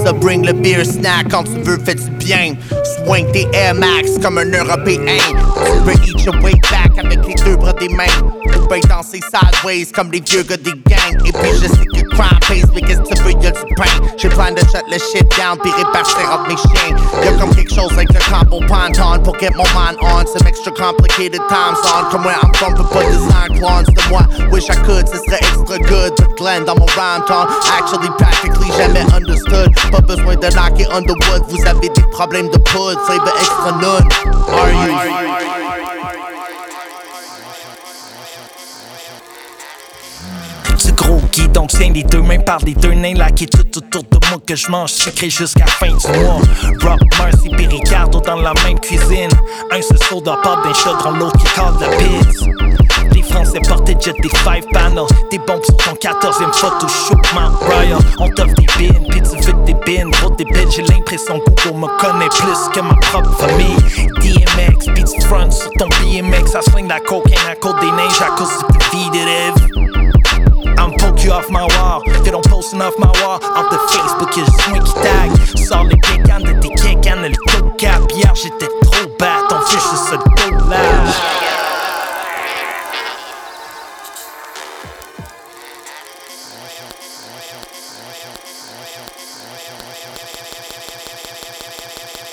te bring le beer snack. Quand tu veux, fais du bien. Swing tes Air Max comme un Européen. Tu peux eat your way back avec les deux bras des mains. Tu peux danser sideways comme les vieux gars des gangs. Et puis je sais que crime pays, mais qu'est-ce que tu veux, y'a du pain. J'ai plein de shut le shit down, puis répartir entre mes chiens. Y'a comme quelque chose avec le combo ponton pour get mon mind on. Some extra complicated time zone. Comme where I'm from, peut pas design clones de moi. Wish I could, ce serait extra good. But Glenn dans mon rhyme tone, actually practically jamais understood. Pas besoin de knocker on the wood. Vous avez des problèmes de poudre, flavor extra none. Are you? Du gros guidon tient les deux mains par les deux nains laqués tout autour de moi que je mange sucré jusqu'à la fin du mois. Rock, Marcy pis Ricardo dans la même cuisine. Un se saut d'un part d'un chaudron, l'autre qui cadre la pizza. Les Français portaient jet des 5 panels. Des bombes sur ton 14e photoshoot Mount Royal. On t'offre des bins, pis tu veux des bins. Gros des bitches, j'ai l'impression que Google me connaît plus que ma propre famille. DMX, beats front sur ton BMX. Ça swing la cocaine à cause des neiges à cause du preventative. I'm poke you off my wall, they don't posting off my wall. Off the